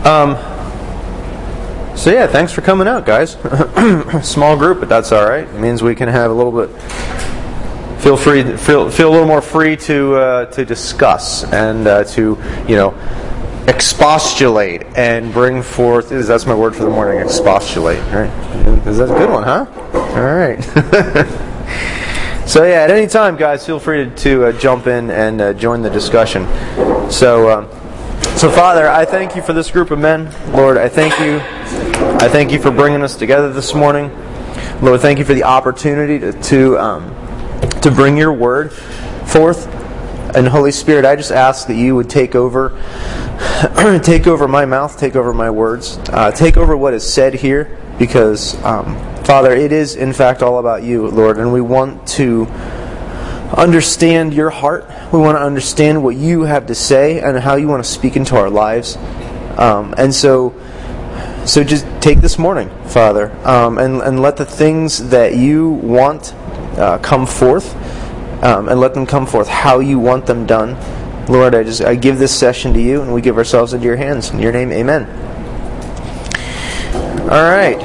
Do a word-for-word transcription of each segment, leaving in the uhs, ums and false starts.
Um, so yeah, thanks for coming out, guys. Small group, but that's all right. It means we can have a little bit. Feel free, feel feel a little more free to uh, to discuss and uh, to you know expostulate and bring forth. Is that's my word for the morning? Expostulate, right? Is that a good one, huh? All right. So yeah, at any time, guys, feel free to, to uh, jump in and uh, join the discussion. So. Um, So, Father, I thank you for this group of men. Lord, I thank you. I thank you for bringing us together this morning. Lord, thank you for the opportunity to to, um, to bring your word forth. And Holy Spirit, I just ask that you would take over, take over my mouth, take over my words, uh, take over what is said here, because, um, Father, it is in fact all about you, Lord, and we want to understand your heart. We want to understand what you have to say and how you want to speak into our lives. Um, and so, so just take this morning, Father, um, and and let the things that you want uh, come forth, um, and let them come forth how you want them done. Lord, I just I give this session to you, and we give ourselves into your hands. In your name, amen. All right.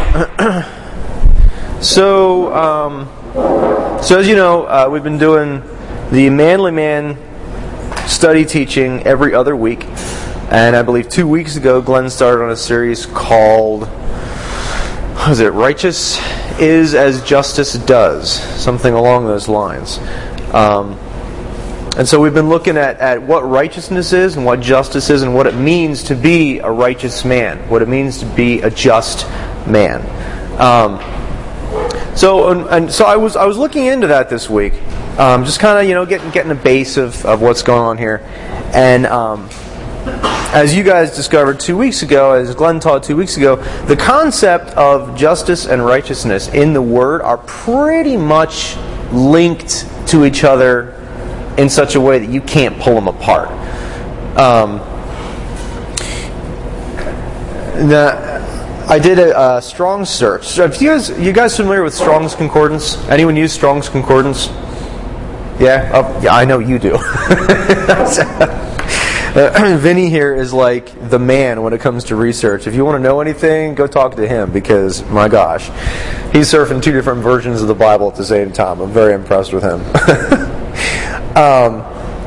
so. Um, So as you know, uh, we've been doing the Manly Man study teaching every other week. And I believe two weeks ago, Glenn started on a series called, what is it, Righteous is as Justice Does. Something along those lines. Um, and so we've been looking at, at what righteousness is and what justice is and what it means to be a righteous man. What it means to be a just man. Um So and, and so I was I was looking into that this week, um, just kind of you know getting getting a base of, of what's going on here, and um, as you guys discovered two weeks ago, as Glenn taught two weeks ago, the concept of justice and righteousness in the Word are pretty much linked to each other in such a way that you can't pull them apart. Um, the, I did a uh, Strong's search. So if you guys, you guys familiar with Strong's Concordance? Anyone use Strong's Concordance? Yeah? Oh, yeah, I know you do. uh, Vinny here is like the man when it comes to research. If you want to know anything, go talk to him because, my gosh, he's surfing two different versions of the Bible at the same time. I'm very impressed with him. um,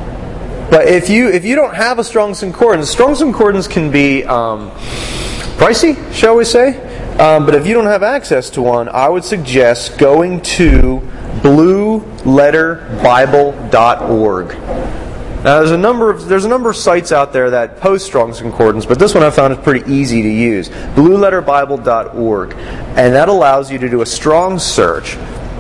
but if you if you don't have a Strong's Concordance, Strong's Concordance can be... Um, pricey, shall we say? Um, but if you don't have access to one, I would suggest going to blue letter bible dot org. Now, there's a number of there's a number of sites out there that post Strong's Concordance, but this one I found is pretty easy to use. blue letter bible dot org, and that allows you to do a Strong's search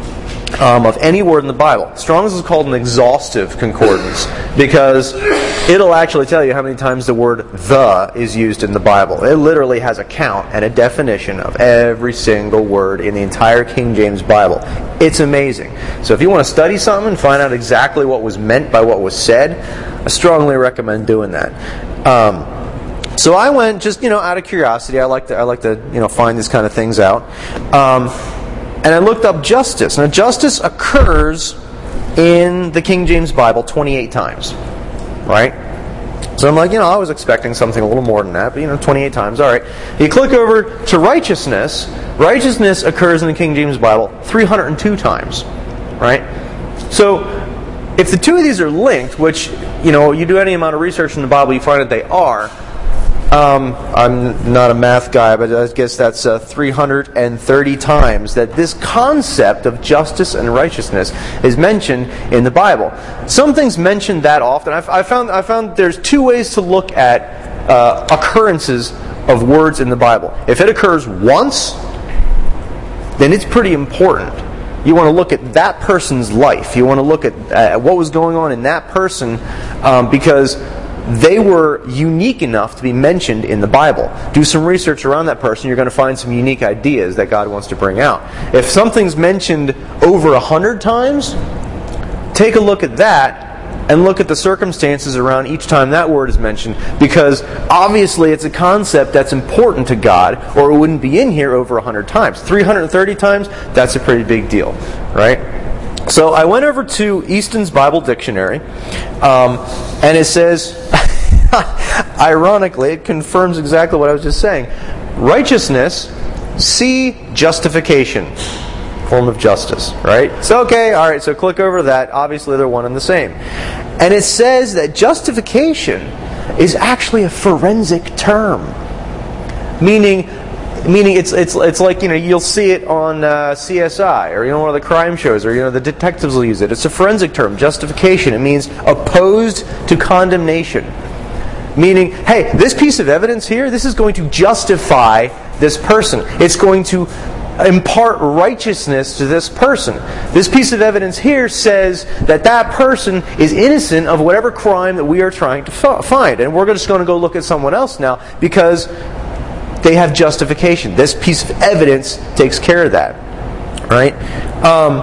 um, of any word in the Bible. Strong's is called an exhaustive concordance because it'll actually tell you how many times the word "the" is used in the Bible. It literally has a count and a definition of every single word in the entire King James Bible. It's amazing. So if you want to study something and find out exactly what was meant by what was said, I strongly recommend doing that. Um, so I went just you know out of curiosity. I like to I like to you know find these kind of things out, um, and I looked up justice. Now justice occurs in the King James Bible twenty-eight times. Right? So I'm like, you know, I was expecting something a little more than that, but, you know, twenty-eight times, all right. You click over to righteousness. Righteousness occurs in the King James Bible three hundred two times, right? So if the two of these are linked, which, you know, you do any amount of research in the Bible, you find that they are. Um, I'm not a math guy, but I guess that's uh, three hundred thirty times that this concept of justice and righteousness is mentioned in the Bible. Some things mentioned that often. I, I found I found there's two ways to look at uh, occurrences of words in the Bible. If it occurs once, then it's pretty important. You want to look at that person's life. You want to look at uh, what was going on in that person um, because they were unique enough to be mentioned in the Bible. Do some research around that person. You're going to find some unique ideas that God wants to bring out. If something's mentioned over a hundred times, take a look at that and look at the circumstances around each time that word is mentioned, because obviously it's a concept that's important to God, or it wouldn't be in here over a hundred times. three hundred thirty times, that's a pretty big deal, right? So I went over to Easton's Bible Dictionary, um, and it says, ironically, it confirms exactly what I was just saying. Righteousness, see justification. Form of justice, right? So, okay, all right, so click over that. Obviously, they're one and the same. And it says that justification is actually a forensic term. Meaning, meaning it's it's it's like, you know, you'll see it on uh, C S I, or, you know, one of the crime shows, or, you know, the detectives will use it. It's a forensic term, justification. It means opposed to condemnation. Meaning, hey, this piece of evidence here, this is going to justify this person. It's going to impart righteousness to this person. This piece of evidence here says that that person is innocent of whatever crime that we are trying to find. And we're just going to go look at someone else now because they have justification. This piece of evidence takes care of that. Right? Um,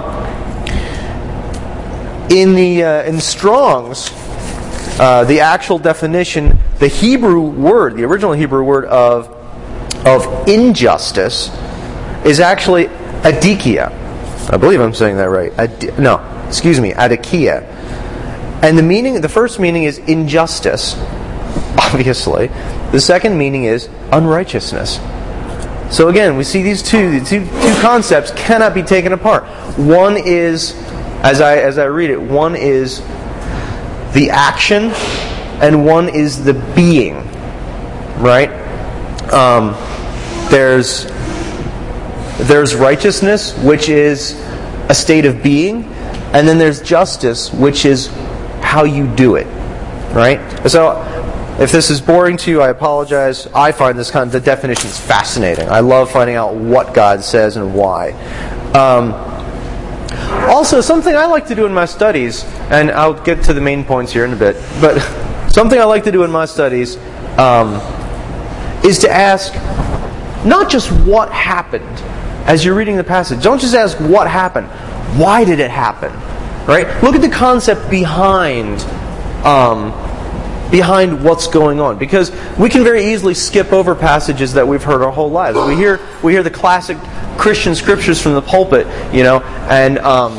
in the uh, in Strong's, uh, the actual definition, the Hebrew word, the original Hebrew word of of injustice, is actually adikia. I believe I'm saying that right. Ad- no, excuse me, adikia. And the meaning, the first meaning is injustice, obviously. The second meaning is unrighteousness. So again, we see these two, the two, two concepts cannot be taken apart. One is, as I as I read it, one is the action, and one is the being. Right? Um, there's There's righteousness, which is a state of being, and then there's justice, which is how you do it. Right? So, if this is boring to you, I apologize. I find this kind of the definitions fascinating. I love finding out what God says and why. Um, also, something I like to do in my studies, and I'll get to the main points here in a bit, but something I like to do in my studies um, is to ask not just what happened as you're reading the passage. Don't just ask what happened. Why did it happen? Right? Look at the concept behind um, behind what's going on. Because we can very easily skip over passages that we've heard our whole lives. We hear we hear the classic Christian scriptures from the pulpit, you know, and um,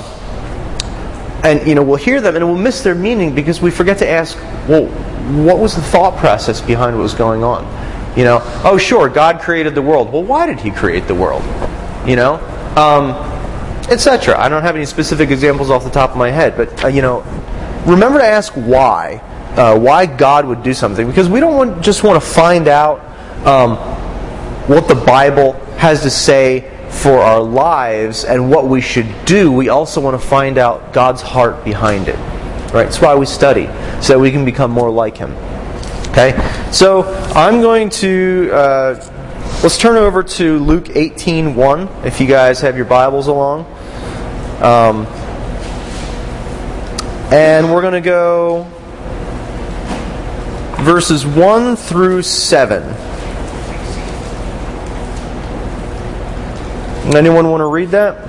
and you know we'll hear them and we'll miss their meaning because we forget to ask, well, what was the thought process behind what was going on? You know, oh sure, God created the world. Well, why did He create the world? You know, um, et cetera. I don't have any specific examples off the top of my head, but uh, you know, remember to ask why, uh, why God would do something, because we don't want, just want to find out um, what the Bible has to say for our lives and what we should do. We also want to find out God's heart behind it. Right? That's why we study, so that we can become more like Him. Okay, so I'm going to. Uh, Let's turn over to Luke eighteen one, if you guys have your Bibles along. Um, and we're going to go verses one through seven. Anyone want to read that?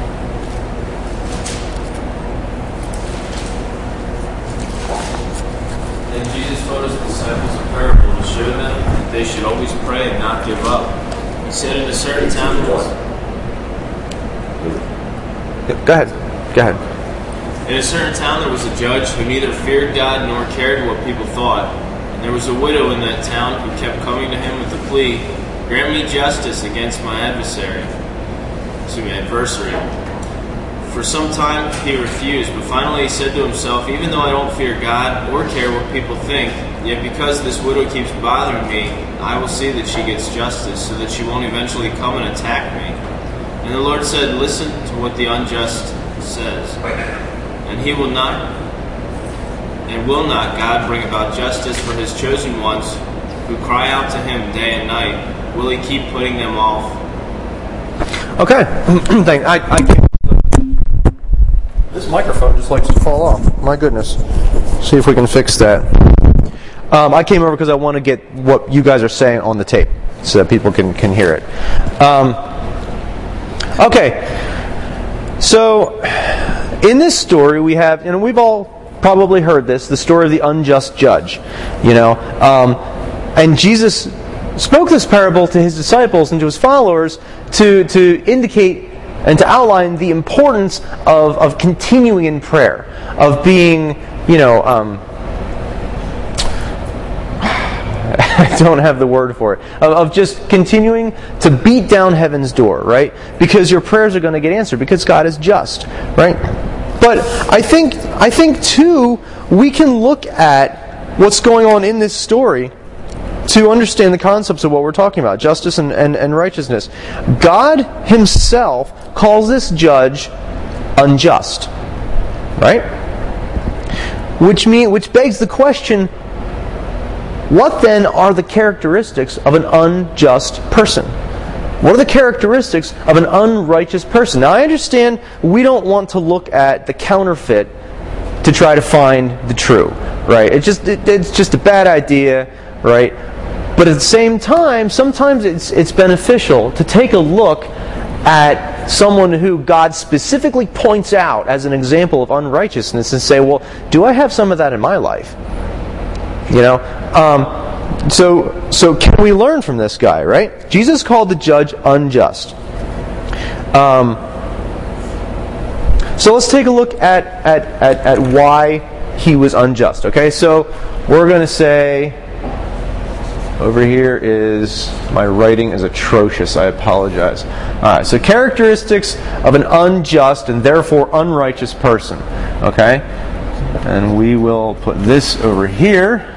Then Jesus told His disciples a parable to show them they should always pray and not give up. He said in a certain town there was... Go ahead. Go ahead. In a certain town there was a judge who neither feared God nor cared what people thought. And there was a widow in that town who kept coming to him with the plea, "Grant me justice against my adversary." Excuse me, adversary. For some time he refused, but finally he said to himself, "Even though I don't fear God or care what people think, yet because this widow keeps bothering me, I will see that she gets justice, so that she won't eventually come and attack me." And the Lord said, "Listen to what the unjust says. And he will not, and will not God bring about justice for His chosen ones who cry out to Him day and night? Will He keep putting them off?" Okay. Thank I, I can't. This microphone just likes to fall off. My goodness. See if we can fix that. Um, I came over because I want to get what you guys are saying on the tape so that people can, can hear it. Um, okay. So, in this story we have, and we've all probably heard this, the story of the unjust judge. You know, um, and Jesus spoke this parable to His disciples and to His followers to, to indicate and to outline the importance of, of continuing in prayer, of being, you know, um, I don't have the word for it, of, of just continuing to beat down heaven's door, right? Because your prayers are going to get answered, because God is just, right? But I think, I think too, we can look at what's going on in this story to understand the concepts of what we're talking about, justice and, and, and righteousness. God Himself calls this judge unjust, right? Which mean, which begs the question, what then are the characteristics of an unjust person? What are the characteristics of an unrighteous person? Now I understand we don't want to look at the counterfeit to try to find the true, right? It just it, it's just a bad idea, right? But at the same time, sometimes it's it's beneficial to take a look at someone who God specifically points out as an example of unrighteousness and say, well, do I have some of that in my life? You know, um, so so can we learn from this guy, right? Jesus called the judge unjust. Um, so let's take a look at, at, at, at why he was unjust. Okay, so we're going to say, over here is, my writing is atrocious, I apologize. Alright, so characteristics of an unjust and therefore unrighteous person. Okay, and we will put this over here.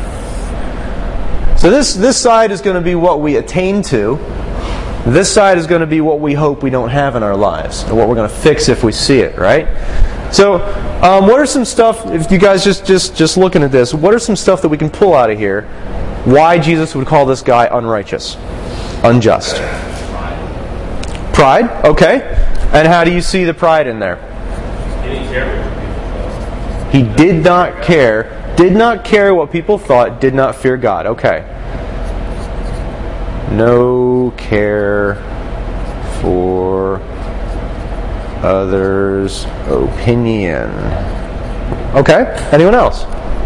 So this, this side is going to be what we attain to. This side is going to be what we hope we don't have in our lives, or what we're going to fix if we see it, right? So, um, what are some stuff, if you guys just, just, just looking at this, what are some stuff that we can pull out of here why Jesus would call this guy unrighteous, unjust? Pride, okay. And how do you see the pride in there? He didn't care what people thought. He did not care, did not care what people thought, did not fear God. Okay. No care for others' opinion. Okay. Anyone else?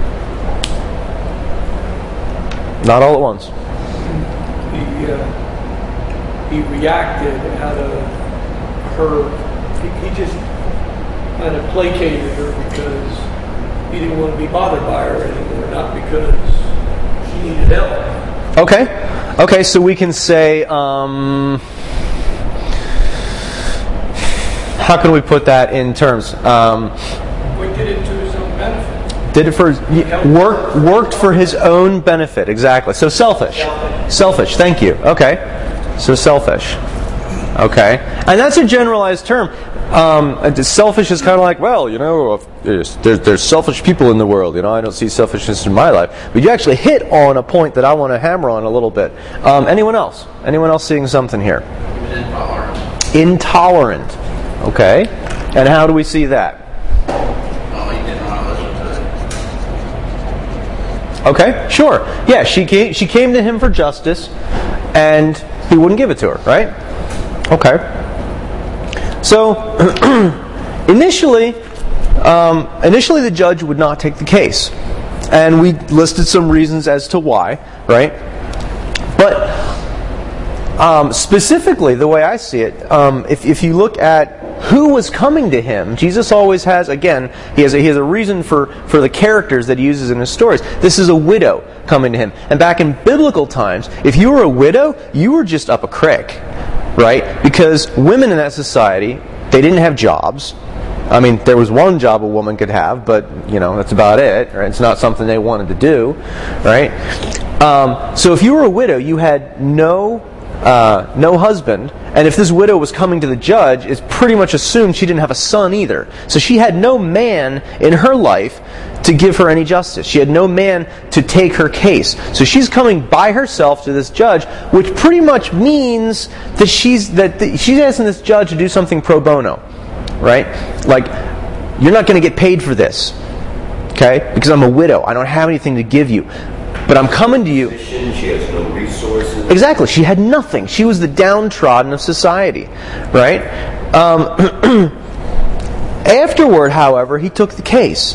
Not all at once. He, uh, he reacted out of her. He, he just kind of placated her because he didn't want to be bothered by her anymore, not because she needed help. Okay. Okay, so we can say, um, how can we put that in terms? Um, We did it to his own benefit. did it for work worked for his own benefit, exactly. So selfish, selfish. Thank you. Okay, so selfish. Okay, and that's a generalized term. Um, selfish is kind of like, well, you know, there's, there's selfish people in the world. You know, I don't see selfishness in my life. But you actually hit on a point that I want to hammer on a little bit. Um, anyone else? Anyone else seeing something here? He was intolerant. Intolerant. Okay. And how do we see that? Oh, he didn't want to listen to it. Okay, sure. Yeah, she came, she came to him for justice, and he wouldn't give it to her, right? Okay. So, initially, um, initially the judge would not take the case. And we listed some reasons as to why, right? But um, specifically, the way I see it, um, if, if you look at who was coming to him, Jesus always has, again, he has a, he has a reason for, for the characters that he uses in his stories. This is a widow coming to him. And back in biblical times, if you were a widow, you were just up a creek. Right? Because women in that society, they didn't have jobs. I mean, there was one job a woman could have, but, you know, that's about it. Right? It's not something they wanted to do. Right? Um, so if you were a widow, you had no uh, no husband. And if this widow was coming to the judge, it's pretty much assumed she didn't have a son either. So she had no man in her life to give her any justice. She had no man to take her case. So she's coming by herself to this judge, which pretty much means that she's that the, she's asking this judge to do something pro bono, right? Like, you're not going to get paid for this, okay? Because I'm a widow. I don't have anything to give you. But I'm coming to you. She has no resources. Exactly. She had nothing. She was the downtrodden of society, right? Um, afterward, however, he took the case.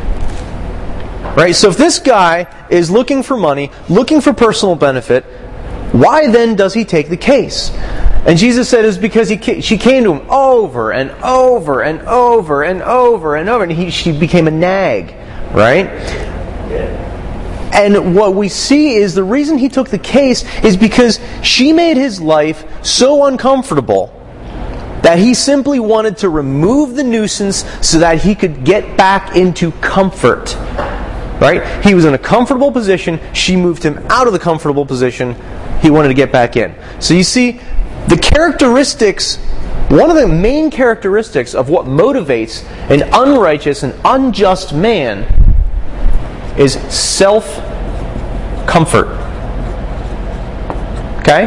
Right? So if this guy is looking for money, looking for personal benefit, why then does he take the case? And Jesus said it was because he she came to him over and over and over and over and over, and he, she became a nag, right? And what we see is the reason he took the case is because she made his life so uncomfortable that he simply wanted to remove the nuisance so that he could get back into comfort. Right? He was in a comfortable position. She moved him out of the comfortable position. He wanted to get back in. So you see, the characteristics, one of the main characteristics of what motivates an unrighteous and unjust man is self-comfort. Okay?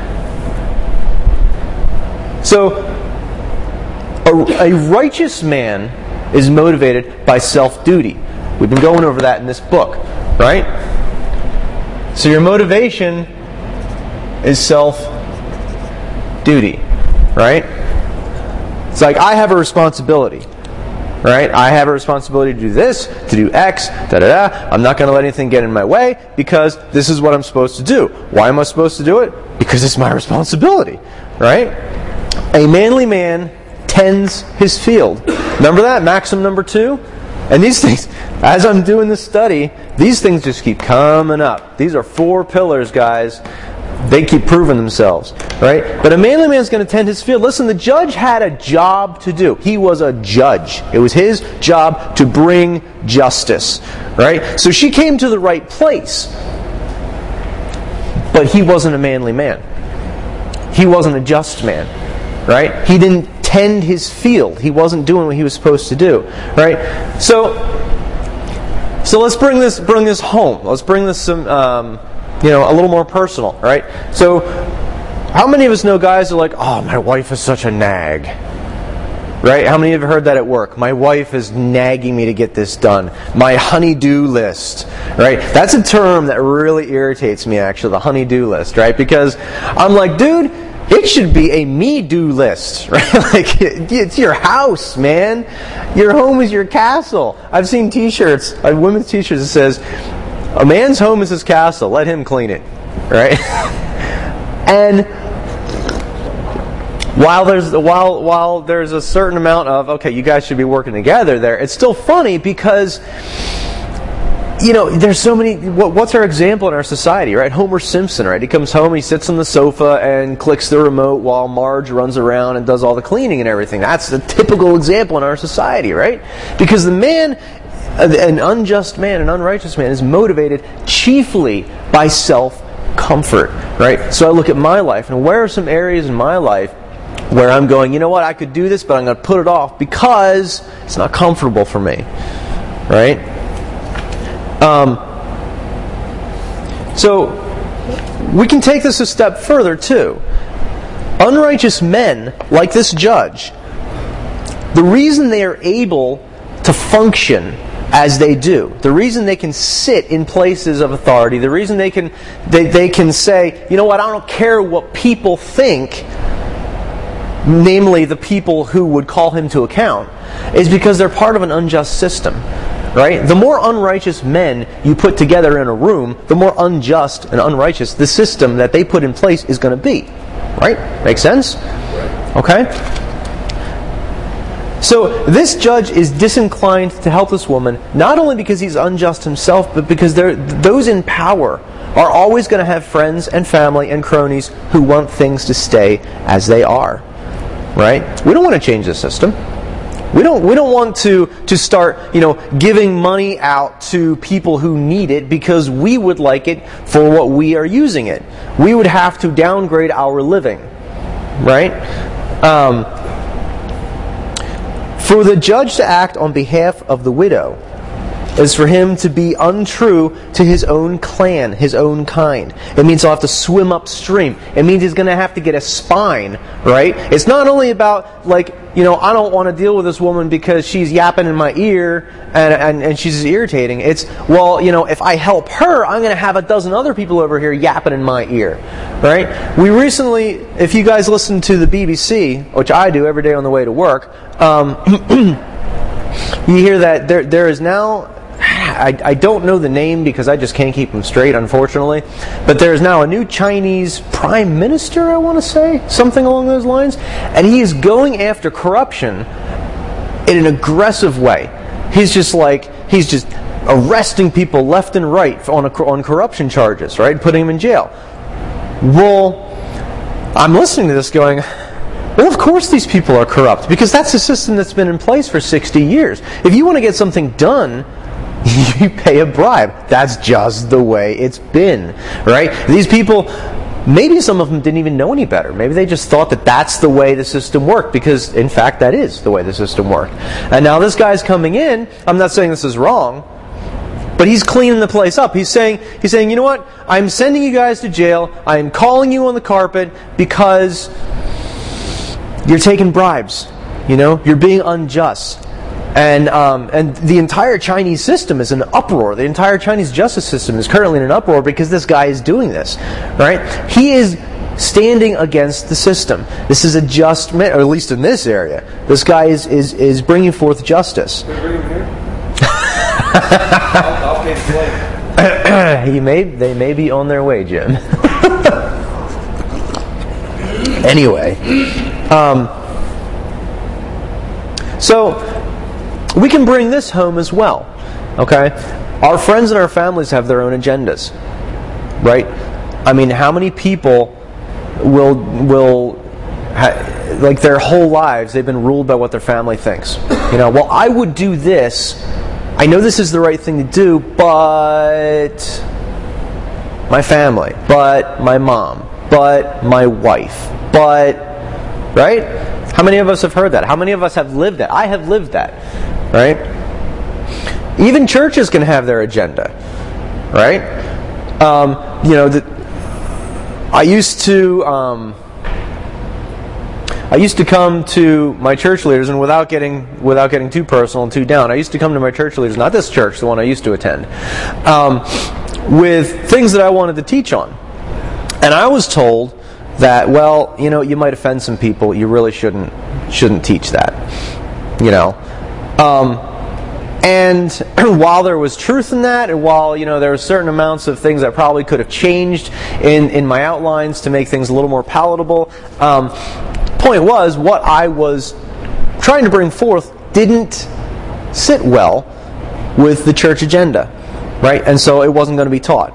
So, a, a righteous man is motivated by self-duty. We've been going over that in this book, right? So your motivation is self-duty, right? It's like, I have a responsibility, right? I have a responsibility to do this, to do X, da-da-da. I'm not going to let anything get in my way because this is what I'm supposed to do. Why am I supposed to do it? Because it's my responsibility, right? A manly man tends his field. Remember that? Maxim number two? And these things, as I'm doing this study, these things just keep coming up. These are four pillars, guys. They keep proving themselves, right? But a manly man's going to tend his field. Listen, the judge had a job to do. He was a judge. It was his job to bring justice, right? So she came to the right place. But he wasn't a manly man. He wasn't a just man, right? He didn't tend his field. He wasn't doing what he was supposed to do, right? So, so let's bring this bring this home. Let's bring this some, um, you know, a little more personal, right? So, how many of us know guys who are like, "Oh, my wife is such a nag," right? How many of you have heard that at work? My wife is nagging me to get this done. My honey-do list, right? That's a term that really irritates me, actually, the honey-do list, right? Because I'm like, dude, it should be a me-do list, right? Like, it's your house, man. Your home is your castle. I've seen T-shirts, uh, women's T-shirts that says, "A man's home is his castle. Let him clean it," right? And while there's while while there's a certain amount of, okay, you guys should be working together there, it's still funny because, you know, there's so many. What, what's our example in our society, right? Homer Simpson, right? He comes home, he sits on the sofa and clicks the remote while Marge runs around and does all the cleaning and everything. That's the typical example in our society, right? Because the man, an unjust man, an unrighteous man, is motivated chiefly by self-comfort, right? So I look at my life, and where are some areas in my life where I'm going, you know what, I could do this, but I'm going to put it off because it's not comfortable for me, right? Um, so, we can take this a step further, too. Unrighteous men, like this judge, the reason they are able to function as they do, the reason they can sit in places of authority, the reason they can they, they can say, you know what, I don't care what people think, namely the people who would call him to account, is because they're part of an unjust system. Right? The more unrighteous men you put together in a room, the more unjust and unrighteous the system that they put in place is going to be. Right? Make sense? Okay? So this judge is disinclined to help this woman, not only because he's unjust himself, but because those in power are always going to have friends and family and cronies who want things to stay as they are. Right? We don't want to change the system. We don't we don't want to, to start, you know, giving money out to people who need it because we would like it for what we are using it. We would have to downgrade our living. Right? Um, for the judge to act on behalf of the widow is for him to be untrue to his own clan, his own kind. It means he'll have to swim upstream. It means he's going to have to get a spine, right? It's not only about, like, you know, I don't want to deal with this woman because she's yapping in my ear and, and, and she's irritating. It's, well, you know, if I help her, I'm going to have a dozen other people over here yapping in my ear, right? We recently, if you guys listen to the B B C, which I do every day on the way to work, um, you hear that there there is now, I, I don't know the name because I just can't keep them straight, unfortunately. But there is now a new Chinese prime minister, I want to say, something along those lines. And he is going after corruption in an aggressive way. He's just like, he's just arresting people left and right on a, on corruption charges, right? Putting them in jail. Well, I'm listening to this going, well, of course these people are corrupt, because that's a system that's been in place for sixty years. If you want to get something done, you pay a bribe. That's just the way it's been, right? These people, maybe some of them didn't even know any better. Maybe they just thought that that's the way the system worked, because in fact that is the way the system worked. And now this guy's coming in, I'm not saying this is wrong, but he's cleaning the place up. He's saying, he's saying, you know what? I'm sending you guys to jail. I am calling you on the carpet because you're taking bribes. You know, you're being unjust. And um, and the entire Chinese system is in an uproar. The entire Chinese justice system is currently in an uproar because this guy is doing this. Right? He is standing against the system. This is a just man, or at least in this area. This guy is is, is bringing forth justice. I'll, I'll pay the plate. he may, they may be on their way, Jim. Anyway, um, so we can bring this home as well. Okay, our friends and our families have their own agendas, right? I mean, how many people will will ha- like their whole lives they've been ruled by what their family thinks? You know, well, I would do this. I know this is the right thing to do, but my family, but my mom, but my wife, but, right? How many of us have heard that? How many of us have lived that? I have lived that, right? Even churches can have their agenda, right? Um, you know, the, I used to... Um, I used to come to my church leaders, and without getting without getting too personal and too down, I used to come to my church leaders, not this church, the one I used to attend, um, with things that I wanted to teach on. And I was told that, well, you know, you might offend some people. You really shouldn't shouldn't teach that. You know, um, and while there was truth in that, and while you know there were certain amounts of things that probably could have changed in in my outlines to make things a little more palatable. Um, Point was, what I was trying to bring forth didn't sit well with the church agenda, right? And so it wasn't going to be taught.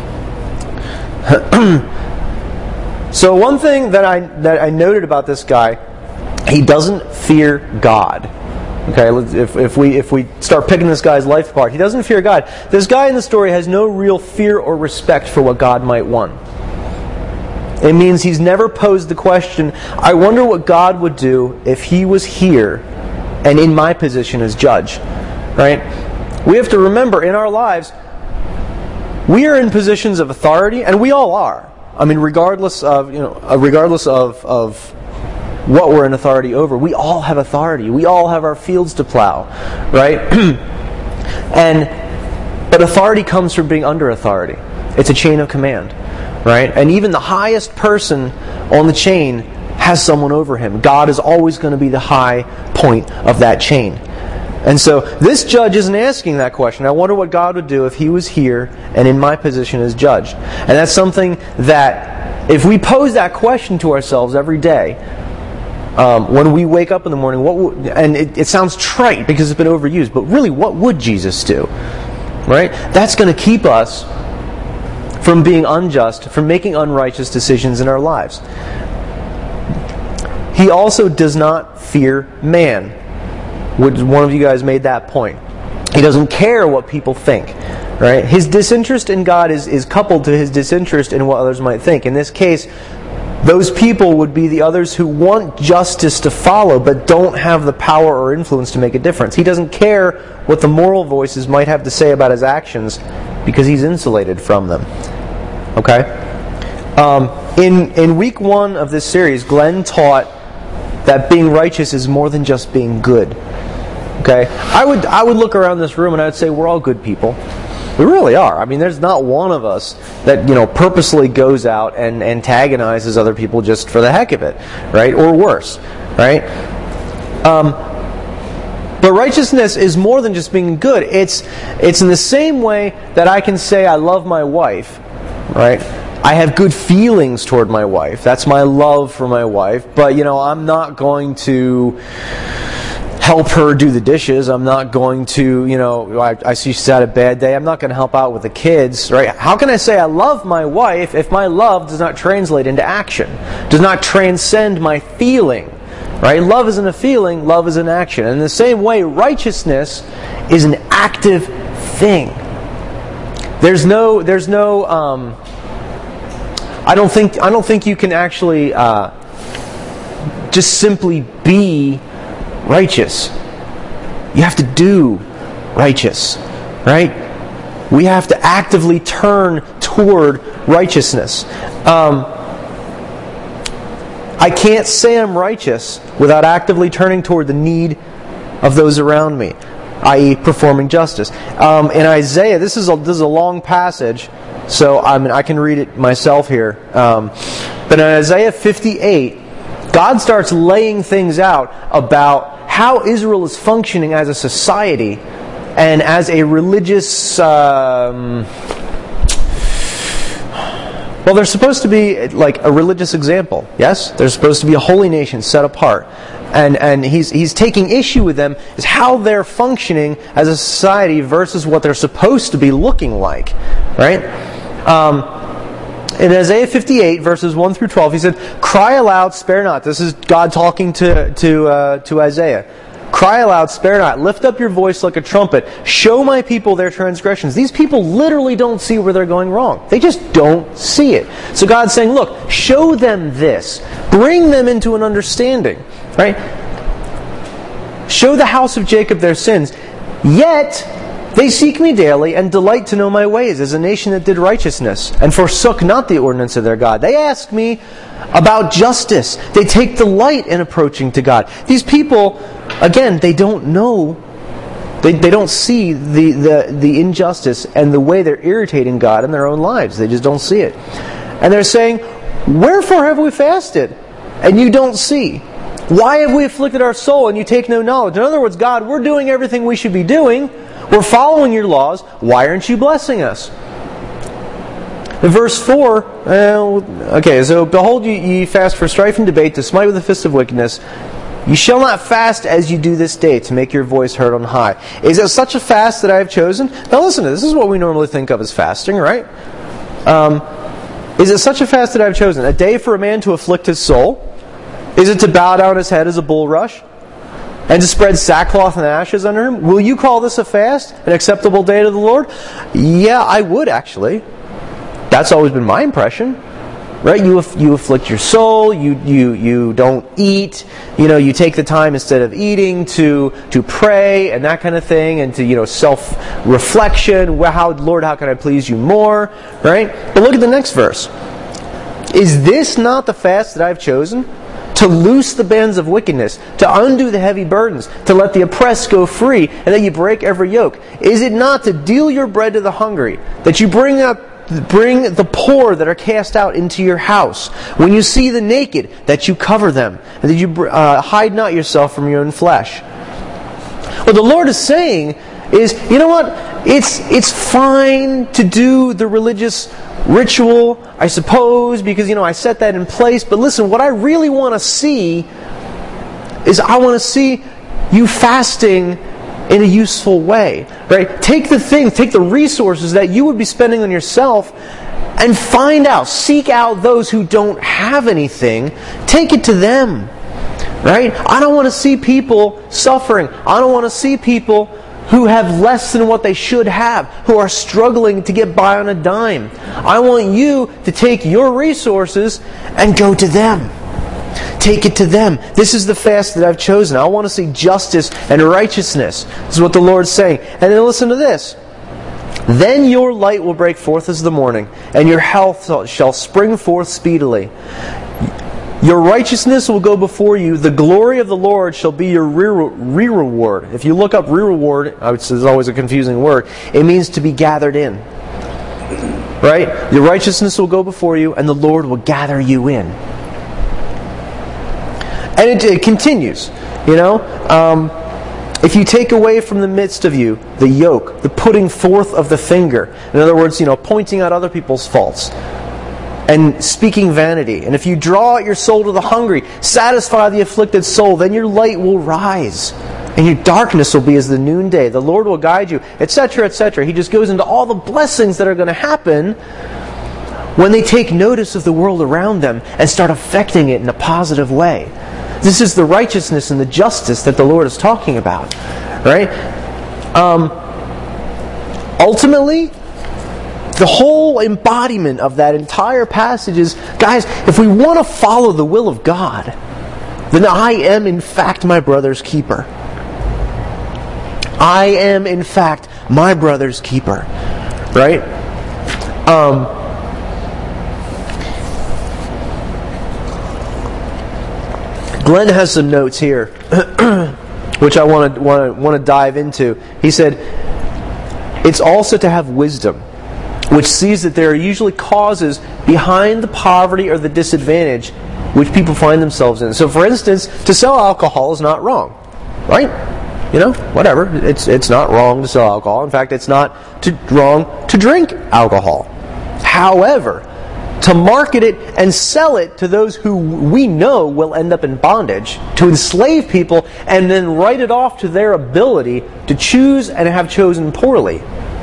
So one thing that I that I noted about this guy, he doesn't fear God. Okay, if if we if we start picking this guy's life apart, he doesn't fear God. This guy in the story has no real fear or respect for what God might want. It means he's never posed the question, I wonder what God would do if He was here and in my position as judge. Right? We have to remember in our lives, we are in positions of authority, and we all are. I mean, regardless of you know, regardless of of what we're in authority over, we all have authority. We all have our fields to plow, right? and but authority comes from being under authority. It's a chain of command. Right? And even the highest person on the chain has someone over him. God is always going to be the high point of that chain. And so this judge isn't asking that question. I wonder what God would do if He was here and in my position as judge. And that's something that if we pose that question to ourselves every day, um, when we wake up in the morning, what would, and it, it sounds trite because it's been overused, but really, what would Jesus do? Right? That's going to keep us from being unjust, from making unrighteous decisions in our lives. He also does not fear man. One of you guys made that point. He doesn't care what people think. Right? His disinterest in God is, is coupled to his disinterest in what others might think. In this case, those people would be the others who want justice to follow but don't have the power or influence to make a difference. He doesn't care what the moral voices might have to say about his actions because he's insulated from them. Okay? Um, in, in week one of this series, Glenn taught that being righteous is more than just being good. Okay? I would I would look around this room and I would say we're all good people. We really are. I mean, there's not one of us that, you know, purposely goes out and antagonizes other people just for the heck of it, right? Or worse, right? Um, but righteousness is more than just being good. It's it's in the same way that I can say I love my wife, right? I have good feelings toward my wife. That's my love for my wife. But, you know, I'm not going to help her do the dishes. I'm not going to, you know, I, I see she's had a bad day. I'm not going to help out with the kids, right? How can I say I love my wife if my love does not translate into action, does not transcend my feeling, right? Love isn't a feeling, love is an action. And in the same way, righteousness is an active thing. There's no, there's no, um, I don't think, I don't think you can actually uh, just simply be righteous. You have to do righteous, right? We have to actively turn toward righteousness. Um, I can't say I'm righteous without actively turning toward the need of those around me, that is performing justice. Um, in Isaiah, this is a, this is a long passage, so I mean I can read it myself here. Um, but in Isaiah fifty-eight, God starts laying things out about how Israel is functioning as a society and as a religious... Um, well, they're supposed to be like a religious example, yes? They're supposed to be a holy nation set apart. And and he's he's taking issue with them is how they're functioning as a society versus what they're supposed to be looking like, right? Um, in Isaiah fifty-eight, verses one through twelve, he said, "Cry aloud, spare not." This is God talking to to uh, to Isaiah. "Cry aloud, spare not. Lift up your voice like a trumpet. Show my people their transgressions." These people literally don't see where they're going wrong. They just don't see it. So God's saying, look, show them this. Bring them into an understanding. Right? "Show the house of Jacob their sins. Yet they seek me daily and delight to know my ways, as a nation that did righteousness and forsook not the ordinance of their God. They ask me about justice. They take delight in approaching to God." These people, again, they don't know, they, they don't see the, the, the injustice and the way they're irritating God in their own lives. They just don't see it. And they're saying, "Wherefore have we fasted, and you don't see? Why have we afflicted our soul, and you take no knowledge?" In other words, God, we're doing everything we should be doing. We're following your laws. Why aren't you blessing us? In verse four, uh, okay, so behold, you, ye fast for strife and debate, to smite with the fist of wickedness. You shall not fast as you do this day, to make your voice heard on high. Is it such a fast that I have chosen? Now listen to this. This is what we normally think of as fasting, right? Um, is it such a fast that I have chosen? A day for a man to afflict his soul? Is it to bow down his head as a bulrush? And to spread sackcloth and ashes under him? Will you call this a fast? An acceptable day to the Lord? Yeah, I would actually. That's always been my impression. Right? You you afflict your soul, you you you don't eat, you know, you take the time instead of eating to to pray and that kind of thing, and to, you know, self-reflection. Well, how, Lord, how can I please you more? Right? But look at the next verse. "Is this not the fast that I've chosen? To loose the bands of wickedness, to undo the heavy burdens, to let the oppressed go free, and that you break every yoke? Is it not to deal your bread to the hungry, that you bring up bring the poor that are cast out into your house? When you see the naked, that you cover them, and that you uh, hide not yourself from your own flesh?" What the Lord is saying is, you know what? It's it's fine to do the religious ritual, I suppose, because, you know, I set that in place. But listen, what I really want to see is I want to see you fasting in a useful way, right? Take the things, take the resources that you would be spending on yourself and find out, seek out those who don't have anything. Take it to them, right? I don't want to see people suffering. I don't want to see people who have less than what they should have, who are struggling to get by on a dime. I want you to take your resources and go to them. Take it to them. This is the fast that I've chosen. I want to see justice and righteousness. This is what the Lord's saying. And then listen to this. "Then your light will break forth as the morning, and your health shall spring forth speedily. Your righteousness will go before you. The glory of the Lord shall be your re-reward." If you look up re-reward, it's always a confusing word. It means to be gathered in. Right? Your righteousness will go before you, and the Lord will gather you in. And it, it continues. You know, um, if you take away from the midst of you the yoke, the putting forth of the finger. In other words, you know, pointing out other people's faults and speaking vanity. And if you draw out your soul to the hungry, satisfy the afflicted soul, then your light will rise. And your darkness will be as the noonday. The Lord will guide you, et cetera, et cetera. He just goes into all the blessings that are going to happen when they take notice of the world around them and start affecting it in a positive way. This is the righteousness and the justice that the Lord is talking about. Right? Um, ultimately, the whole embodiment of that entire passage is, guys, if we want to follow the will of God, then I am in fact my brother's keeper. I am, in fact, my brother's keeper. Right? Um, Glenn has some notes here, which I want to want to want to dive into. He said, "It's also to have wisdom, which sees that there are usually causes behind the poverty or the disadvantage which people find themselves in." So, for instance, to sell alcohol is not wrong, right? You know, whatever. It's it's not wrong to sell alcohol. In fact, it's not to, wrong to drink alcohol. However, to market it and sell it to those who we know will end up in bondage, to enslave people, and then write it off to their ability to choose and have chosen poorly,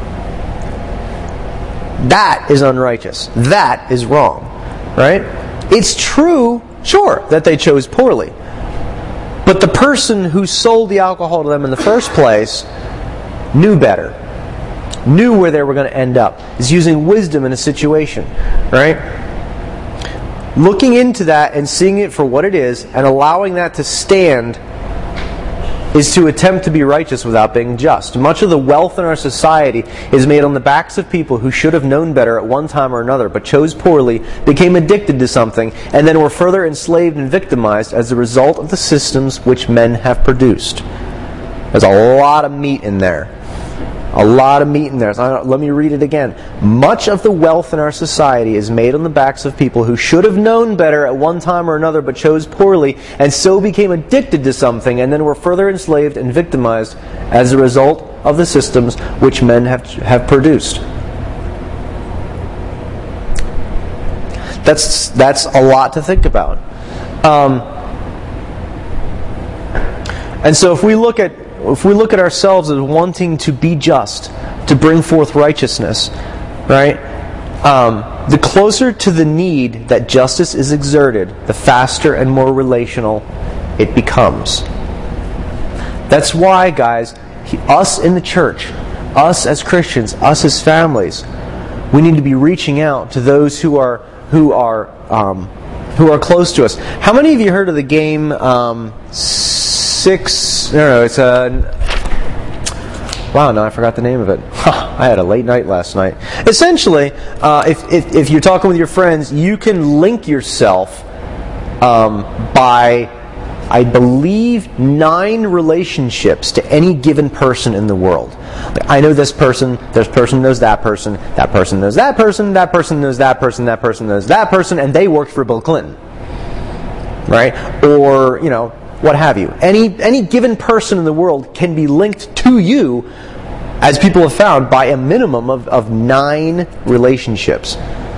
that is unrighteous. That is wrong. Right? It's true, sure, that they chose poorly. But the person who sold the alcohol to them in the first place knew better. Knew where they were going to end up. Is using wisdom in a situation. Right? Looking into that and seeing it for what it is and allowing that to stand is to attempt to be righteous without being just. Much of the wealth in our society is made on the backs of people who should have known better at one time or another, but chose poorly, became addicted to something, and then were further enslaved and victimized as a result of the systems which men have produced. There's a lot of meat in there. A lot of meat in there. So let me read it again. Much of the wealth in our society is made on the backs of people who should have known better at one time or another but chose poorly and so became addicted to something and then were further enslaved and victimized as a result of the systems which men have, have produced. That's, that's a lot to think about. Um, and so if we look at If we look at ourselves as wanting to be just, to bring forth righteousness, right? Um, the closer to the need that justice is exerted, the faster and more relational it becomes. That's why, guys, he, us in the church, us as Christians, us as families, we need to be reaching out to those who are who are um, who are close to us. How many of you heard of the game? Um, Six, no, no, it's a, wow, no, I forgot the name of it. I had a late night last night. Essentially, uh, if, if if you're talking with your friends, you can link yourself um, by, I believe, nine relationships to any given person in the world. I know this person, this person knows that person, that person knows that person, that person knows that person, that person knows that person, and they worked for Bill Clinton. Right? Or, you know, what have you. Any any given person in the world can be linked to you, as people have found, by a minimum of, of nine relationships.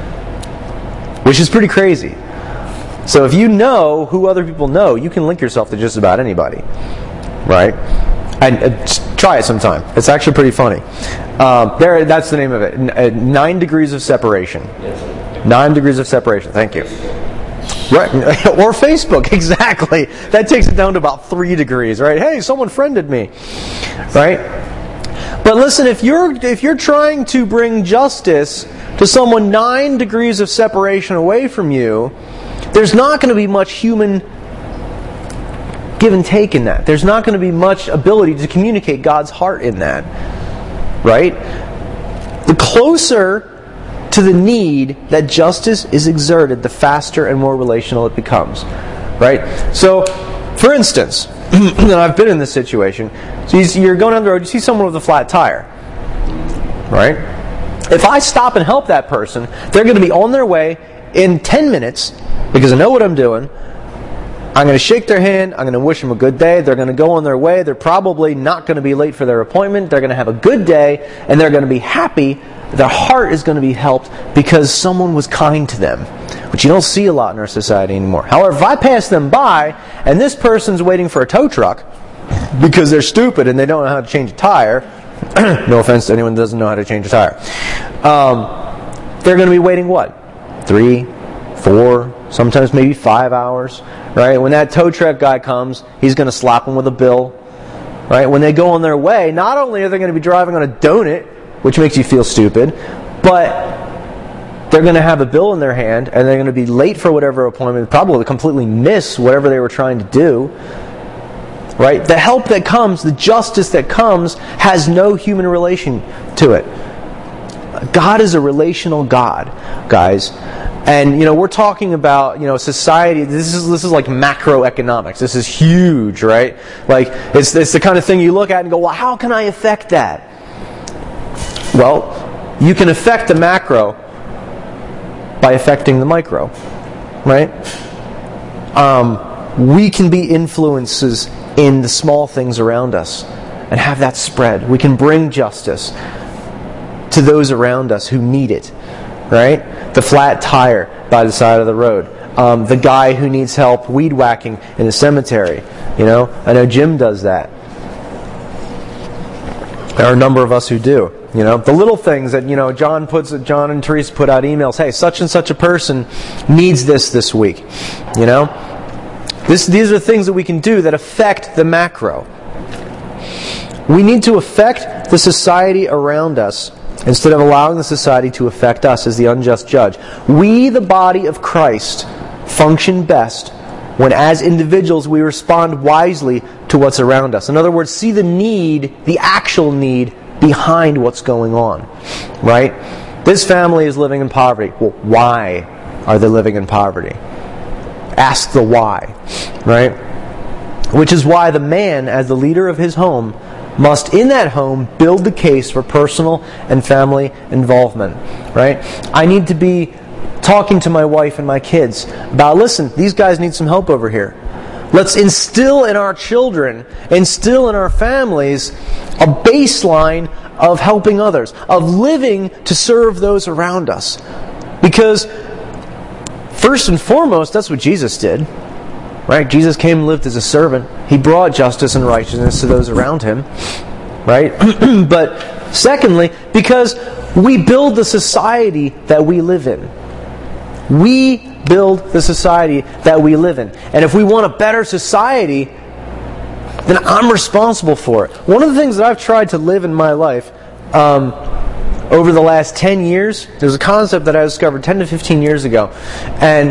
Which is pretty crazy. So if you know who other people know, you can link yourself to just about anybody. Right? And uh, try it sometime. It's actually pretty funny. Um, there, that's the name of it. N- uh, nine degrees of separation. Nine degrees of separation. Thank you. Right, or Facebook, exactly. That takes it down to about three degrees, right? Hey, someone friended me, right? But listen, if you're if you're trying to bring justice to someone nine degrees of separation away from you, there's not going to be much human give and take in that. There's not going to be much ability to communicate God's heart in that, right? The closer to the need that justice is exerted, the faster and more relational it becomes. Right? So, for instance, and I've been in this situation, so you're going down the road, you see someone with a flat tire. Right? If I stop and help that person, they're going to be on their way in ten minutes, because I know what I'm doing. I'm going to shake their hand, I'm going to wish them a good day, they're going to go on their way, they're probably not going to be late for their appointment, they're going to have a good day, and they're going to be happy. Their heart is going to be helped because someone was kind to them, which you don't see a lot in our society anymore. However, if I pass them by and this person's waiting for a tow truck, because they're stupid and they don't know how to change a tire. No offense to anyone that doesn't know how to change a tire. Um, they're going to be waiting what? Three, four, sometimes maybe five hours. Right? When that tow truck guy comes, he's going to slap them with a bill. Right? When they go on their way, not only are they going to be driving on a donut, which makes you feel stupid, but they're going to have a bill in their hand, and they're going to be late for whatever appointment, probably completely miss whatever they were trying to do. Right? The help that comes, the justice that comes, has no human relation to it. God is a relational God, guys. And, you know, we're talking about, you know, society. This is this is like macroeconomics. This is huge, right? Like, it's, it's the kind of thing you look at and go, well, how can I affect that? Well, you can affect the macro by affecting the micro, right? Um, we can be influences in the small things around us and have that spread. We can bring justice to those around us who need it, right? The flat tire by the side of the road. Um, the guy who needs help weed whacking in the cemetery. You know, I know Jim does that. There are a number of us who do. You know, the little things that, you know, John puts, John and Teresa put out emails. Hey, such and such a person needs this this week. You know, this these are things that we can do that affect the macro. We need to affect the society around us instead of allowing the society to affect us as the unjust judge. We, the body of Christ, function best when as individuals we respond wisely to what's around us. In other words, see the need, the actual need, behind what's going on. Right? This family is living in poverty. Well, why are they living in poverty? Ask the why. Right? Which is why the man, as the leader of his home, must in that home build the case for personal and family involvement. Right? I need to be talking to my wife and my kids about, listen, these guys need some help over here. Let's instill in our children, instill in our families, a baseline of helping others, of living to serve those around us. Because, first and foremost, that's what Jesus did. Right? Jesus came and lived as a servant. He brought justice and righteousness to those around him. Right? But secondly, because we build the society that we live in. We build the society that we live in. And if we want a better society, then I'm responsible for it. One of the things that I've tried to live in my life um, over the last ten years, there's a concept that I discovered ten to fifteen years ago. And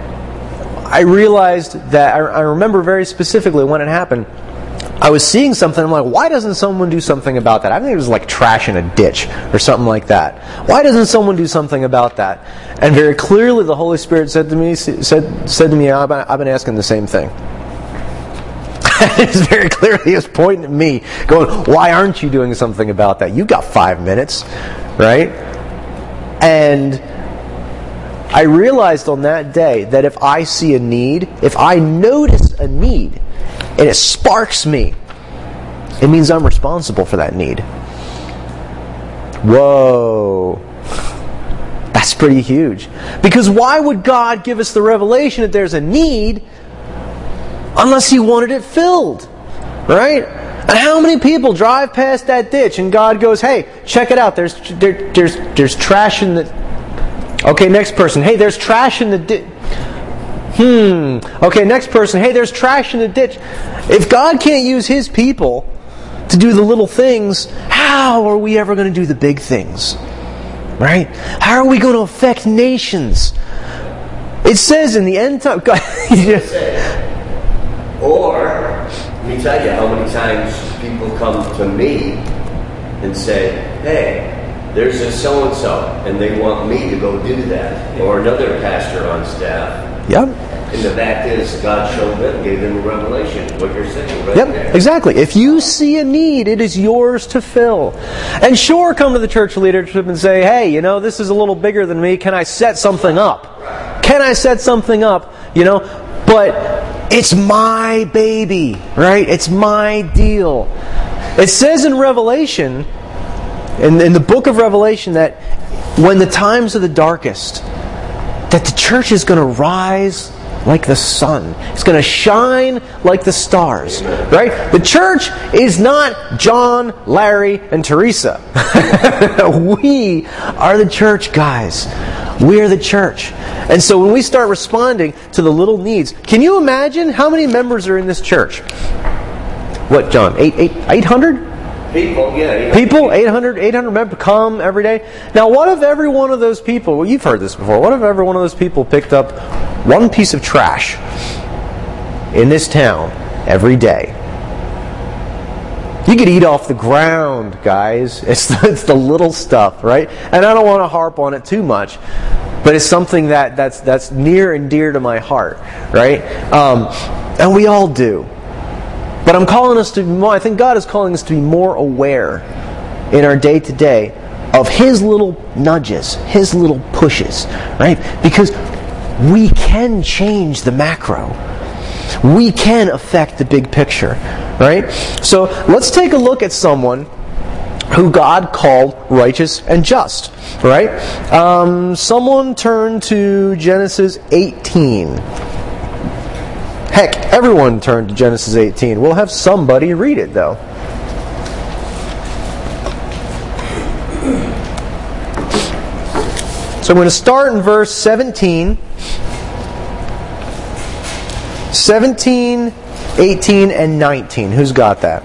I realized that, I, I remember very specifically when it happened, I was seeing something, I'm like, why doesn't someone do something about that? I think it was like trash in a ditch or something like that. Why doesn't someone do something about that? And very clearly the Holy Spirit said to me, said, said to me, I've been, I've been asking the same thing. It's very clearly he was pointing at me, going, why aren't you doing something about that? You got five minutes, right? And I realized on that day that if I see a need, if I notice a need, and it sparks me, it means I'm responsible for that need. Whoa. That's pretty huge. Because why would God give us the revelation that there's a need unless He wanted it filled? Right? And how many people drive past that ditch and God goes, hey, check it out. There's there, there's there's trash in the... Okay, next person. Hey, there's trash in the ditch. Hmm. Okay, next person. Hey, there's trash in the ditch. If God can't use His people to do the little things, how are we ever going to do the big things? Right? How are we going to affect nations? It says in the end time... Or, let me tell you how many times people come to me and say, hey, there's a so-and-so, and they want me to go do that. Or another pastor on staff. Yep. And the fact is, God showed them, gave them a revelation. What you're saying right yep, there. Exactly. If you see a need, it is yours to fill. And sure, come to the church leadership and say, hey, you know, this is a little bigger than me. Can I set something up? Can I set something up? You know, but it's my baby, right? It's my deal. It says in Revelation, in, in the book of Revelation, that when the times are the darkest, that the church is going to rise like the sun. It's going to shine like the stars. Right? The church is not John, Larry, and Teresa. We are the church, guys. We are the church. And so when we start responding to the little needs, can you imagine how many members are in this church? What, John? Eight, eight, eight hundred? People, yeah. People, eight hundred, eight hundred members come every day. Now, what if every one of those people, well, you've heard this before, what if every one of those people picked up one piece of trash in this town every day? You could eat off the ground, guys. It's the, it's the little stuff, right? And I don't want to harp on it too much, but it's something that, that's that's near and dear to my heart, right? Um, and we all do. But I'm calling us to be more, I think God is calling us to be more aware in our day-to-day of His little nudges, His little pushes, right? Because we can change the macro. We can affect the big picture, right? So let's take a look at someone who God called righteous and just, right? Um, someone turn to Genesis eighteen. Heck, everyone turn to Genesis eighteen. We'll have somebody read it, though. So I'm going to start in verse seventeen. seventeen, eighteen, and nineteen. Who's got that?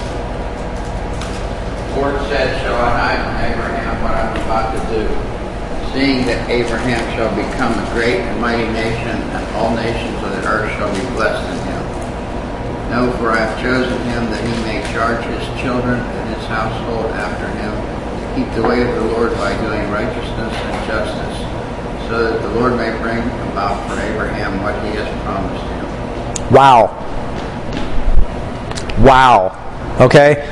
The Lord said, shall I hide from Abraham what I'm about to do? Seeing that Abraham shall become a great and mighty nation, and all nations of the earth shall be blessed in him. No, for I have chosen him that he may charge his children and his household after him, to keep the way of the Lord by doing righteousness and justice, so that the Lord may bring about for Abraham what he has promised him. Wow. Wow. Okay?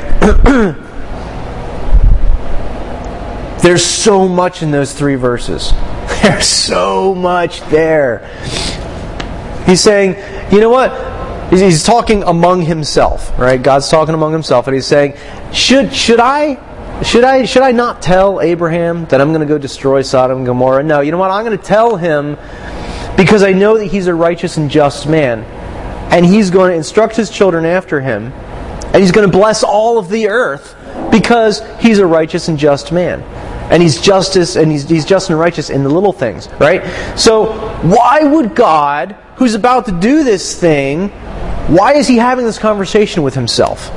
There's so much in those three verses. There's so much there. He's saying, you know what? He's talking among himself, right? God's talking among himself, and he's saying, should should I should I should I not tell Abraham that I'm going to go destroy Sodom and Gomorrah? No, you know what? I'm going to tell him because I know that he's a righteous and just man. And he's going to instruct his children after him. And he's going to bless all of the earth because he's a righteous and just man. And he's justice and he's, he's just and righteous in the little things, right? So why would God, who's about to do this thing, why is he having this conversation with himself?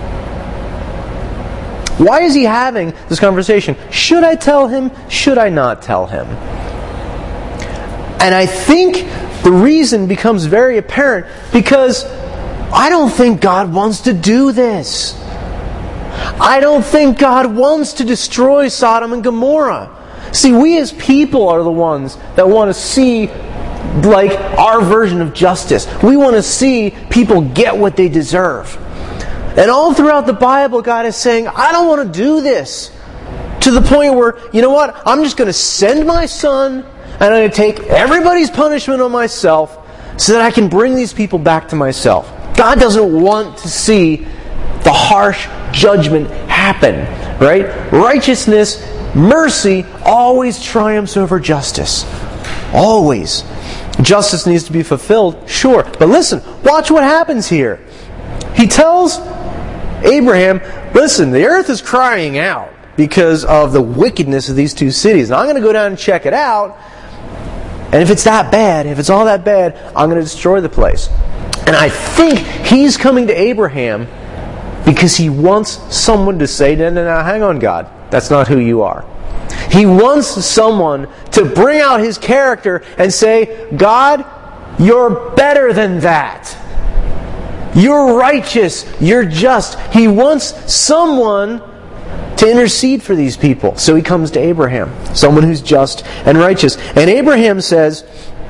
Why is he having this conversation? Should I tell him? Should I not tell him? And I think the reason becomes very apparent because I don't think God wants to do this. I don't think God wants to destroy Sodom and Gomorrah. See, we as people are the ones that want to see like our version of justice. We want to see people get what they deserve. And all throughout the Bible, God is saying, I don't want to do this. To the point where, you know what? I'm just going to send my Son, and I'm going to take everybody's punishment on myself so that I can bring these people back to myself. God doesn't want to see the harsh judgment happen, right? Righteousness, mercy, always triumphs over justice. Always. Justice needs to be fulfilled, sure. But listen, watch what happens here. He tells Abraham, listen, the earth is crying out because of the wickedness of these two cities. And I'm going to go down and check it out. And if it's that bad, if it's all that bad, I'm going to destroy the place. And I think he's coming to Abraham because he wants someone to say, no, no, no, hang on, God. That's not who you are. He wants someone to bring out his character and say, God, you're better than that. You're righteous. You're just. He wants someone to intercede for these people. So he comes to Abraham, someone who's just and righteous. And Abraham says,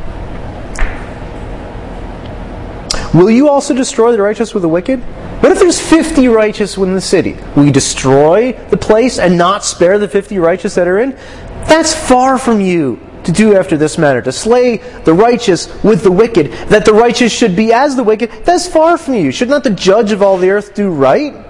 will you also destroy the righteous with the wicked? What if there's fifty righteous in the city? Will you destroy the place and not spare the fifty righteous that are in? That's far from you to do after this manner. To slay the righteous with the wicked, that the righteous should be as the wicked, that's far from you. Should not the judge of all the earth do right?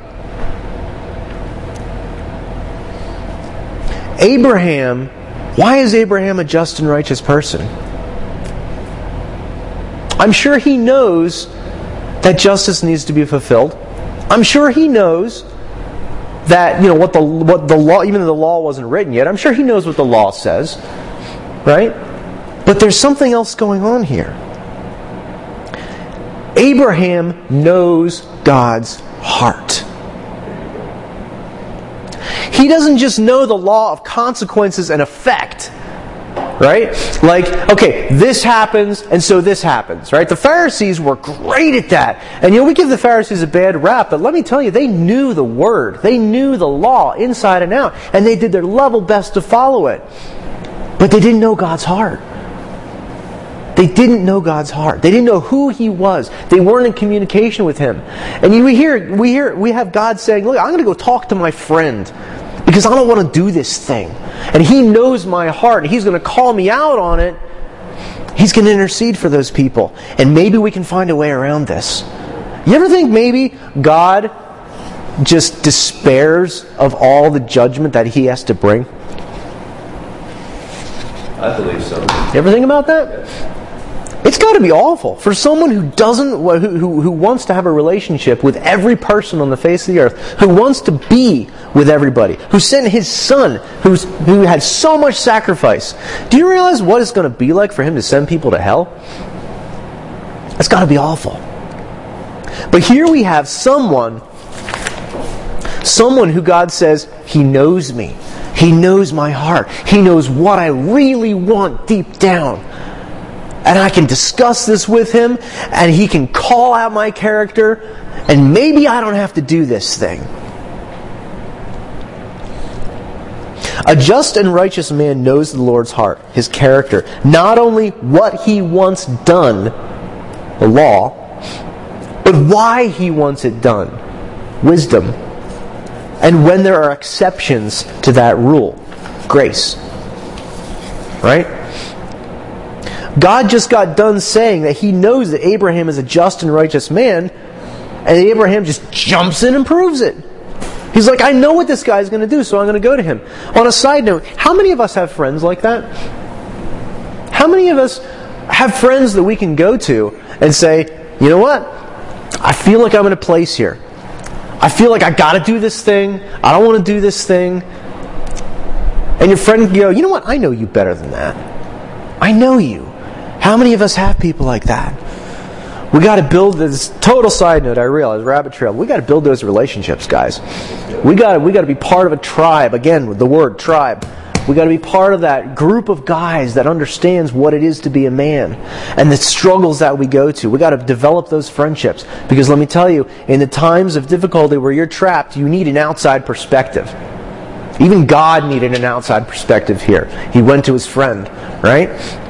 Abraham, why is Abraham a just and righteous person? I'm sure he knows that justice needs to be fulfilled. I'm sure he knows that, you know, what the what the law, even though the law wasn't written yet, I'm sure he knows what the law says, right? But there's something else going on here. Abraham knows God's heart. He doesn't just know the law of consequences and effect, right? Like, okay, this happens, and so this happens, right? The Pharisees were great at that. And you know, we give the Pharisees a bad rap, but let me tell you, they knew the Word. They knew the law inside and out. And they did their level best to follow it. But they didn't know God's heart. They didn't know God's heart. They didn't know who He was. They weren't in communication with Him. And we hear, we hear, we have God saying, look, I'm going to go talk to my friend because I don't want to do this thing. And He knows my heart, and He's going to call me out on it. He's going to intercede for those people. And maybe we can find a way around this. You ever think maybe God just despairs of all the judgment that He has to bring? I believe so. You ever think about that? It's got to be awful for someone who doesn't, who, who who wants to have a relationship with every person on the face of the earth, who wants to be with everybody, who sent His Son, who's who had so much sacrifice. Do you realize what it's going to be like for Him to send people to hell? It's got to be awful. But here we have someone, someone who God says, He knows me. He knows my heart. He knows what I really want deep down. And I can discuss this with Him, and He can call out my character, and maybe I don't have to do this thing. A just and righteous man knows the Lord's heart, His character, not only what He wants done, the law, but why He wants it done, wisdom, and when there are exceptions to that rule, grace. Right? God just got done saying that He knows that Abraham is a just and righteous man, and Abraham just jumps in and proves it. He's like, I know what this guy's going to do, so I'm going to go to him. On a side note, how many of us have friends like that? How many of us have friends that we can go to and say, you know what? I feel like I'm in a place here. I feel like I got to do this thing. I don't want to do this thing. And your friend can go, you know what? I know you better than that. I know you. How many of us have people like that? We got to build this. Total side note, I realize, rabbit trail. We got to build those relationships, guys. We got to, we got to be part of a tribe. Again, with the word tribe. We got to be part of that group of guys that understands what it is to be a man and the struggles that we go to. We got to develop those friendships, because let me tell you, in the times of difficulty where you're trapped, you need an outside perspective. Even God needed an outside perspective here. He went to his friend, right?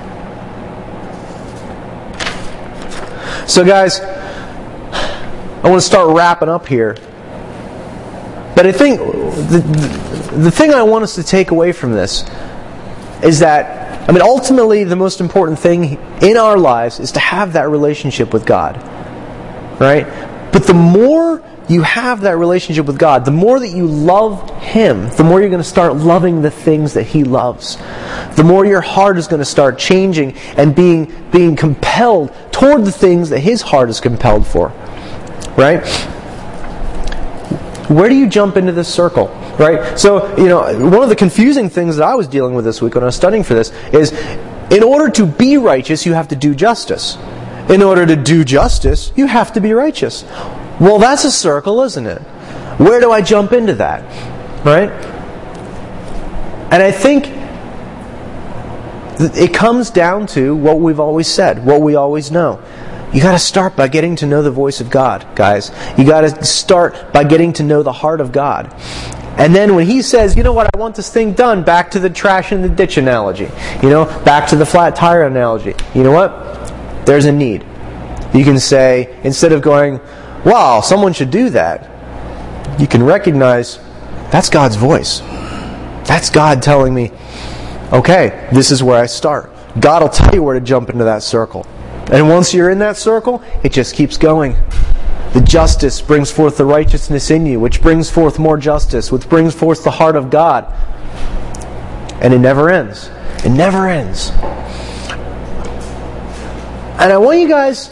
So guys, I want to start wrapping up here. But I think the, the thing I want us to take away from this is that, I mean, ultimately the most important thing in our lives is to have that relationship with God. Right? But the more you have that relationship with God, the more that you love Him, the more you're going to start loving the things that He loves. The more your heart is going to start changing and being being compelled toward the things that His heart is compelled for. Right? Where do you jump into this circle? Right? So, you know, one of the confusing things that I was dealing with this week when I was studying for this is, in order to be righteous, you have to do justice. In order to do justice, you have to be righteous. Well, that's a circle, isn't it? Where do I jump into that? Right? And I think it comes down to what we've always said, what we always know. You got to start by getting to know the voice of God, guys. You got to start by getting to know the heart of God. And then when He says, you know what, I want this thing done, back to the trash in the ditch analogy. You know, back to the flat tire analogy. You know what? There's a need. You can say, instead of going, wow, someone should do that, you can recognize, that's God's voice. That's God telling me, okay, this is where I start. God will tell you where to jump into that circle. And once you're in that circle, it just keeps going. The justice brings forth the righteousness in you, which brings forth more justice, which brings forth the heart of God. And it never ends. It never ends. And I want you guys,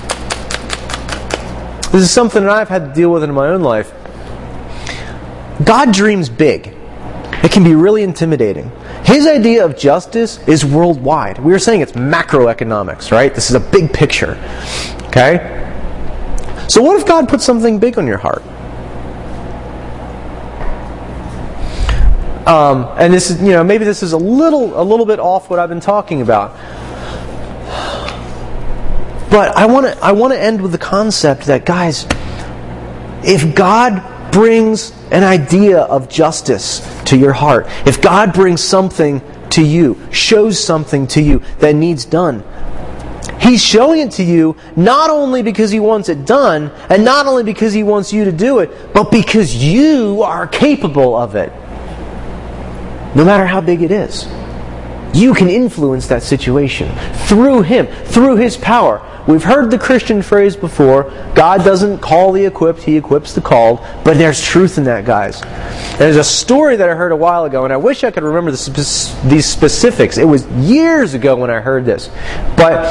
this is something that I've had to deal with in my own life. God dreams big. It can be really intimidating. His idea of justice is worldwide. We were saying it's macroeconomics, right? This is a big picture. Okay? So what if God put something big on your heart? Um, and this is, you know, maybe this is a little, a little bit off what I've been talking about. But I want to, I want to end with the concept that, guys, if God brings an idea of justice to your heart, if God brings something to you, shows something to you that needs done, He's showing it to you not only because He wants it done, and not only because He wants you to do it, but because you are capable of it. No matter how big it is. You can influence that situation through Him, through His power. We've heard the Christian phrase before, God doesn't call the equipped, He equips the called. But there's truth in that, guys. There's a story that I heard a while ago, and I wish I could remember the spe- these specifics. It was years ago when I heard this. But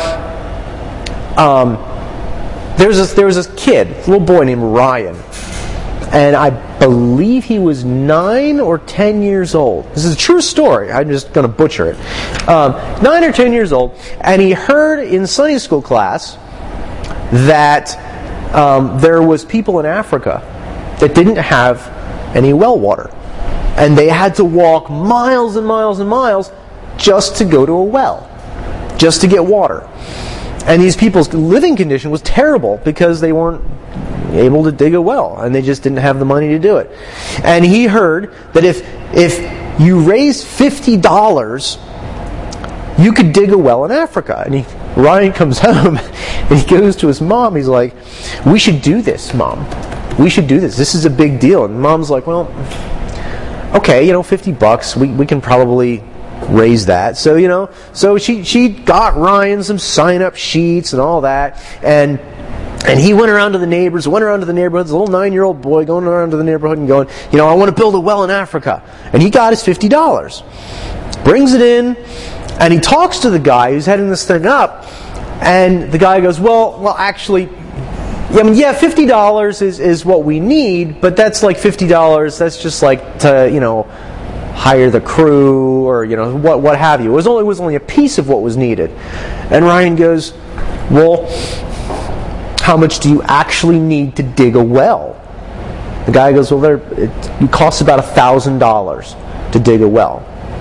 um, there was this, there was this kid, a little boy named Ryan. And I believe he was nine or ten years old. This is a true story. I'm just going to butcher it. Um, nine or ten years old. And he heard in Sunday school class that um, there was people in Africa that didn't have any well water. And they had to walk miles and miles and miles just to go to a well. Just to get water. And these people's living condition was terrible because they weren't able to dig a well, and they just didn't have the money to do it. And he heard that if if you raise fifty dollars, you could dig a well in Africa. And he, Ryan comes home and he goes to his mom. He's like, "We should do this, Mom. We should do this. This is a big deal." And Mom's like, "Well, okay, you know, fifty bucks. We we can probably raise that." So you know, so she she got Ryan some sign up sheets and all that, and. And he went around to the neighbors, went around to the neighborhoods, a little nine-year-old boy going around to the neighborhood and going, you know, I want to build a well in Africa. And he got his fifty dollars. Brings it in, and he talks to the guy who's heading this thing up. And the guy goes, well, well, actually, I mean, yeah, fifty dollars is, is what we need, but that's like fifty dollars, that's just like to, you know, hire the crew or, you know, what what have you. It was only, it was only a piece of what was needed. And Ryan goes, well, how much do you actually need to dig a well? The guy goes, well, there, it, it costs about a thousand dollars to dig a well.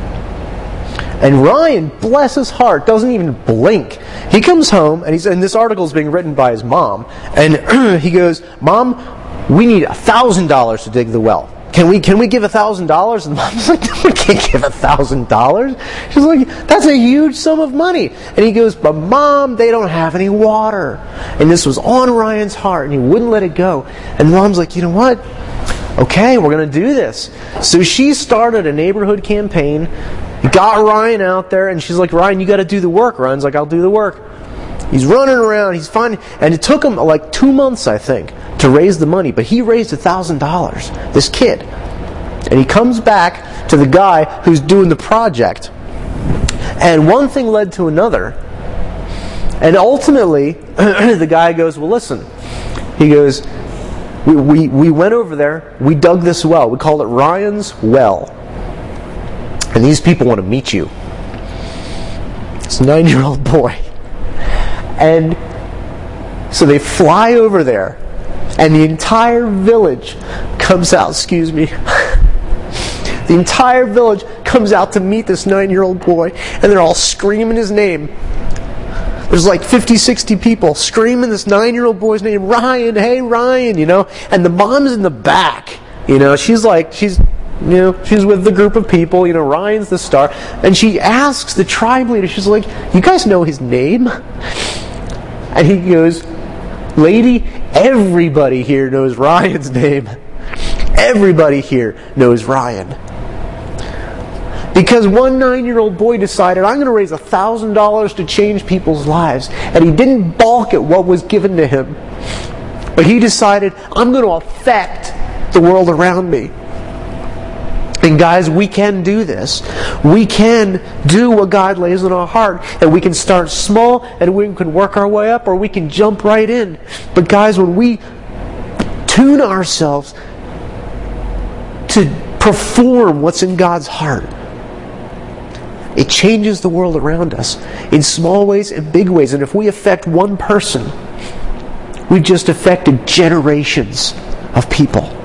And Ryan, bless his heart, doesn't even blink. He comes home, and he's and this article is being written by his mom, and he goes, Mom, we need a thousand dollars to dig the well. Can we can we give a thousand dollars? And Mom's like, no, we can't give a thousand dollars. She's like, that's a huge sum of money. And he goes, but Mom, they don't have any water. And this was on Ryan's heart, and he wouldn't let it go. And Mom's like, you know what? Okay, we're going to do this. So she started a neighborhood campaign, got Ryan out there, and she's like, Ryan, you got to do the work. Ryan's like, I'll do the work. He's running around, he's finding, and it took him like two months, I think, to raise the money, but he raised a thousand dollars, this kid. And he comes back to the guy who's doing the project. And one thing led to another. And ultimately, the guy goes, well, listen. He goes, we, we, we went over there, we dug this well. We called it Ryan's Well. And these people want to meet you. It's a nine-year-old boy. And so they fly over there, and the entire village comes out, excuse me, the entire village comes out to meet this nine-year-old boy, and they're all screaming his name. There's like fifty, sixty people screaming this nine-year-old boy's name, Ryan, hey Ryan, you know, and the mom's in the back, you know, she's like, she's, you know, she's with the group of people, you know, Ryan's the star, and she asks the tribe leader, she's like, you guys know his name? And he goes, lady, everybody here knows Ryan's name. Everybody here knows Ryan. Because one nine-year-old boy decided, I'm going to raise a thousand dollars to change people's lives. And he didn't balk at what was given to him. But he decided, I'm going to affect the world around me. And guys, we can do this. We can do what God lays on our heart. And we can start small and we can work our way up, or we can jump right in. But guys, when we tune ourselves to perform what's in God's heart, it changes the world around us in small ways and big ways. And if we affect one person, we've just affected generations of people.